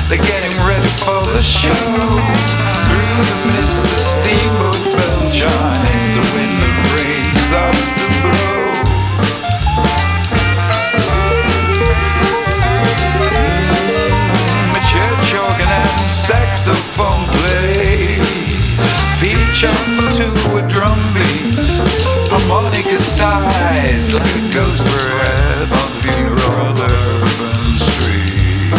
They're getting ready for the show. Through the mist, the steamboat bell chimes. The wind and rain starts to blow. Church organ and saxophone plays. Feet shuffle to a drum beat. Harmonica sighs like a ghost breath on the funeral urban street.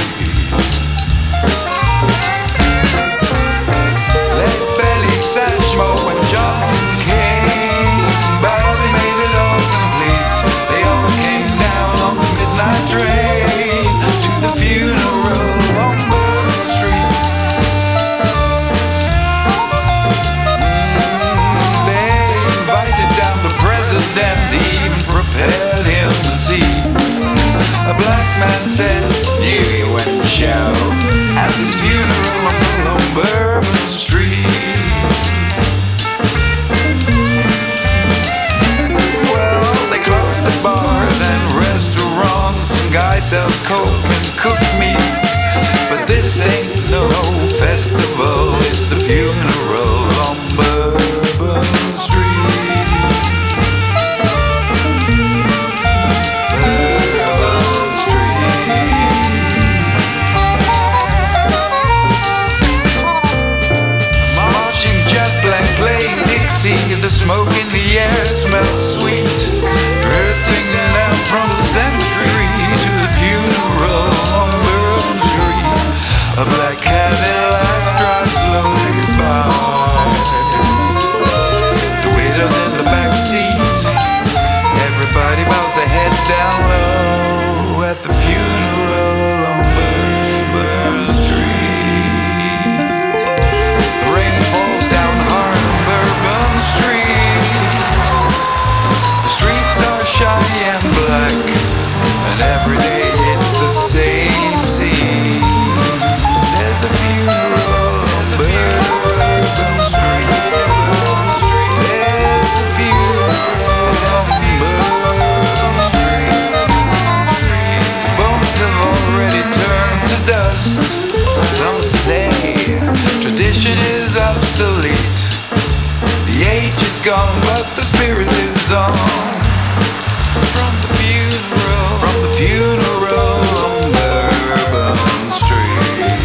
Lead belly Satchmo and Johnson came. Barely made it all complete. They all came down on the midnight train to the funeral on Bourbon Street. They invited down the president, even prepared him a seat. A black man says, "Knew you wouldn't show at this funeral on Bourbon Street." Well, they closed the bars and restaurants, and guy sells coke and cooked meats. But this ain't no festival, it's the funeral on Bourbon Street. Bourbon Street. Marching jazz band playing Dixie, the smoke in the air smells sweet. Drifting down from the cemetery to the funeral on Bourbon Street. A black Cadillac drives slowly by. The widow's in the back seat. Everybody bows their head down low at the funeral on Bourbon Street. The rain falls down hard on Bourbon Street. The streets are shiny and black, and every day it's the same scene. There's a funeral on Bourbon Street. There's a funeral on Bourbon Street. Bones have already turned to dust. Some say tradition is obsolete. The age is gone, but the spirit lives on. From the funeral on Bourbon Street.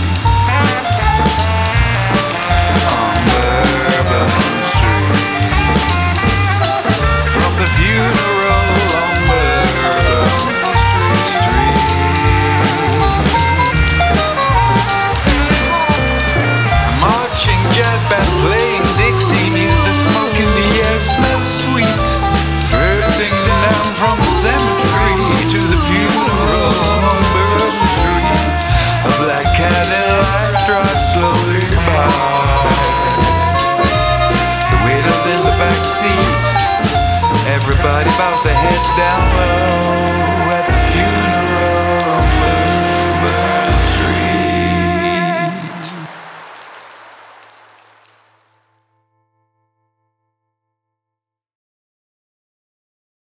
On Bourbon Street. From the funeral on Bourbon Street. A marching jazz band playing Dixie, the smoke in the air smells sweet. Drifting down from the cemetery to the funeral on Bourbon Street. A black Cadillac drives slowly by. The widow's in the back seat. Everybody bows their head down low